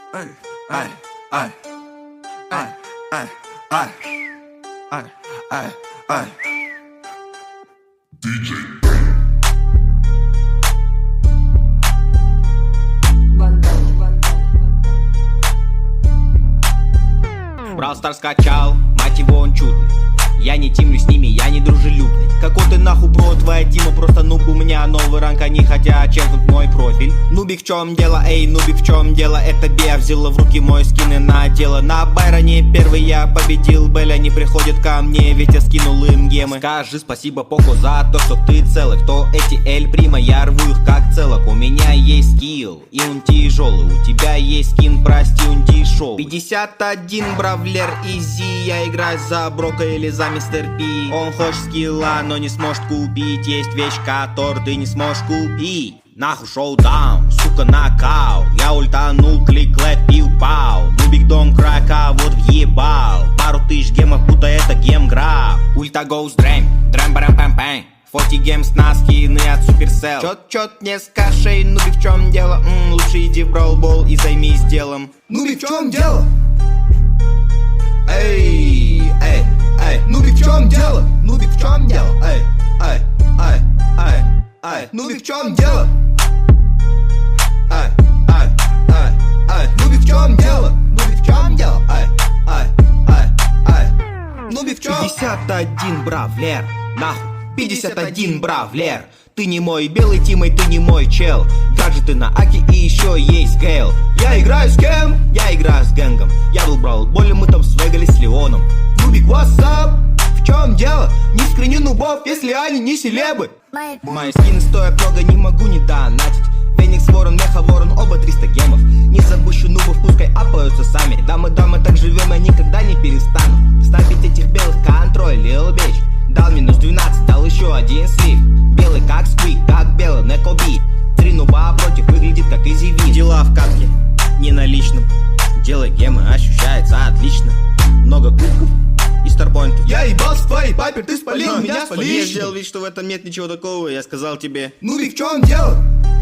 Ай, ай, ай, ай, ай, ай, ай, ай, ай. Brawl Stars скачал, мать его, он чудный. Я не тимлю с ними, я не дружелюбный. Какой ты нахуй бро, твоя тима просто нуб. У меня новый ранг, они хотят чекнуть мой профиль. Нубик, в чем дело, эй, нубик, в чем дело? Это Беа взяла в руки мой скин и надела. На Байроне первый я победил, Бель, они приходят ко мне, ведь я скинул им гемы. Скажи спасибо Поко за то, что ты целый. Кто эти Эль Прима, я рву их как целок. У меня есть скилл, и он тяжелый. У тебя есть скин, прости, он дешевый. 51 бравлер изи, я играю за Брока или за Мистер Пи. Он хочет скилла, но не сможет купить. Есть вещь, которую ты не сможешь купить. Нахуй шоудаун, сука, нокаут. Я ультанул, клик-лет, пиу-пау. Нубик дом крака, вот въебал. Пару тысяч гемов, будто это гем-граф. Ульта гоус дрейм, драм-барам-пам-пам. 40 геймс на скины от Supercell. Чёт не скажи, нубик, в чем дело? Лучше иди в Brawl Ball и займись делом. Нубик, в чем дело? Эй, эй, эй, Нубик, в чем дело? Нубик, в чем дело? Эй, эй, эй, эй, эй, Нубик, в чем дело? Эй, эй, эй, эй, Нубик, в чем дело? Нубик, в чем дело? Эй, эй, эй, эй, Нубик, в чем? 51 бравлер, нахуй, 51 бравлер. Ты не мой белый тиммейт, ты не мой чел. Гаджеты на Аки и еще есть Гейл. Я играю с кем? Я играю с гэнгом. Я был в Brawl Ball, мы там свегались с Леоном. Нубик, what's up? В чем дело? Не скриню нубов, если они не селебы. Мои скины стоят много, не могу не донатить. Феникс, Ворон, Меха, Ворон, оба 300 гемов. Не запущу нубов, пускай апаются сами. Дамы, так живем, я никогда не перестану ставить этих белых контроль, Lil Bitch. Дал минус 12, дал еще один слив. Белый как Сквик, как белый Некоби. 3 нуба против, выглядит как изиви. Дела в катке, не на личном. Делай гемы, ощущается отлично. Много кубков и старпоинтов. Я ебал с твоей папер, ты спалил меня с Я поличным. сделал вид, что в этом нет ничего такого, я сказал тебе. Нубик, в чем дело?